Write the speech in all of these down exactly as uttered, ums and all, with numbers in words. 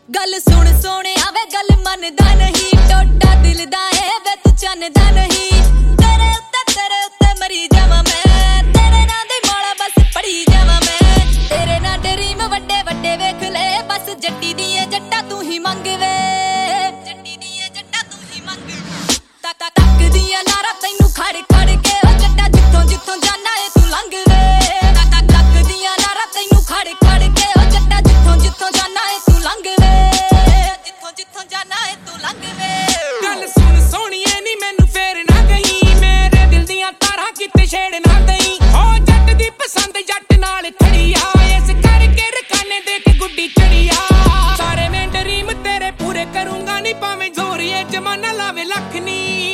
गल सुन सोने आवे गल मनदा नहीं टोटा दिल दा ए वे तू चन्नदा नहीं तेरे उत्ते तेरे उत्ते मरी जावां मैं तेरे नां दी मौला बस पड़ी जावां मैं तेरे नां ड्रीम वड्डे वड्डे वेख ले बस जट्टी दी ए जट्टा तू ही मंग वे जट्टी दी ए जट्टा तू ही मंग तक तक तक दियां नारा तैनू खड़ खड़ के ओ जट्टा जिथों जिथों जाना ए तू लंघ वे तक तक तक दियां नारा तैनू खड़ खड़ के ओ जट्टा जिथों जिथों जाना ए तू लंघ वे जिथों जिथों जाना ए तू लंघ वे गल सुन सोहणिए नी मैनू फेर ना गई मेरे दिल दियां तारां किते छेड़ ना दई ओ जट दी पसंद जट नाल खड़ी आ इस करके रखाने दे के गुड्डी चढ़ी आ सारे मैं ड्रीम तेरे पूरे करूंगा नी भावें जोर ये जमाना लावे लख नी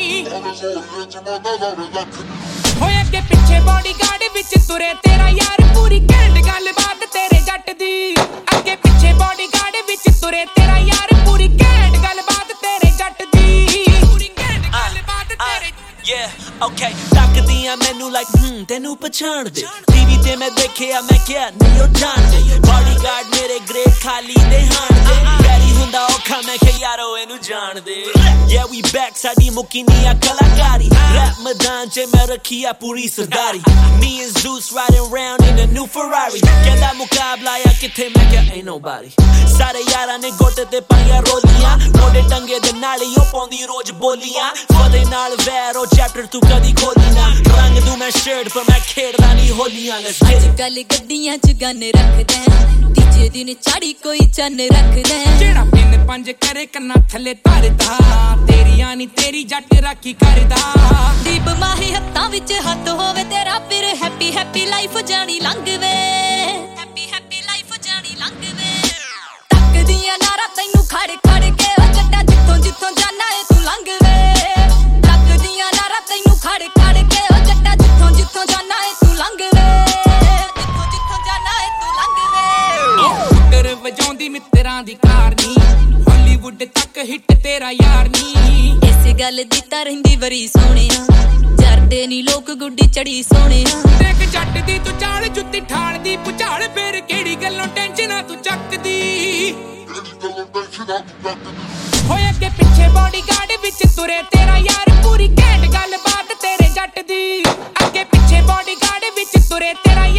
होए अगे पिछे बॉडीगार्ड विच तुरे तेरा यार पूरी घैंट गल बात तेरे जट दी अगे पिछे बॉडीगार्ड विच तुरे तेरा यार पूरी घैंट गल बात तेरे जट दी पूरी घैंट गल बात तेरे yeah okay तकदियां मैनू like हम्म तैनू पछाण दे टीवी ते मैं देखिया मैं क्या नहीं ओ जान दे बॉडीगार्ड मेरे ग्रेट खाली दे हाण दे डैडी हुंदा औखा मैं कि यारो एनू जान दे yeah we back साडी मुक्की नी आ कलाकारी रैप मैदान च मैं रखी आ पूरी सरदारी me and Zeus riding round in a new Ferrari कहंदा मुकाबला या किथे मैं क्या ain't nobody सारे यारां ने गोटे ते पाईयां रोलियां मोडे टंगे दे नाल ही ओ पौंदी रोज बोलियां फदे नाल वैर ओ चैप्टर तू कदी खोली ना रंग दूं मैं शर्ट पर मैं खेड़दा नी होलियां let's get it गल गड्डियां च गन रखदे तीजे दिन चाड़ी कोई चन्न रखदे जेड़ा पिन पंज करे कन्ना थले धरदा तेरी आनी तेरी जट राखी करदा दीप माही हत्थां विच हत्थ होवे तेरा फिर हैप्पी हैप्पी लाइफ जानी लंघ वे हैप्पी हैप्पी लाइफ जानी लंघ वे तक दियां नारा तैनू खड़ खड़ के ओ जट्टा जिथों जिथों जाना ए तू लंघ वे तक दियां नारा तैनू खड़ खड़ के ओ जट्टा जिथों जिथों जाना ए तू लंघ वे जिथों जिथों जाना ए तू लंघ वे कर वजाउंदी मित्तरां दी कार नी हालीवुड तक हिट तेरा यार नी इस गल दी तां रहिंदी वरी सोहणिया जरदे नी लोक गुड्डी चढ़ी सोहणिया देख जट दी तू चाल जुत्ती ठाल दी पुचाल फिर केड़ी गल्लों टेंशना तू चकदी होए अगे पिछे बॉडीगार्ड विच तुरे तेरा यार पूरी घैंट गल बात तेरे जट दी अगे पिछे बॉडीगार्ड विच तुरे तेरा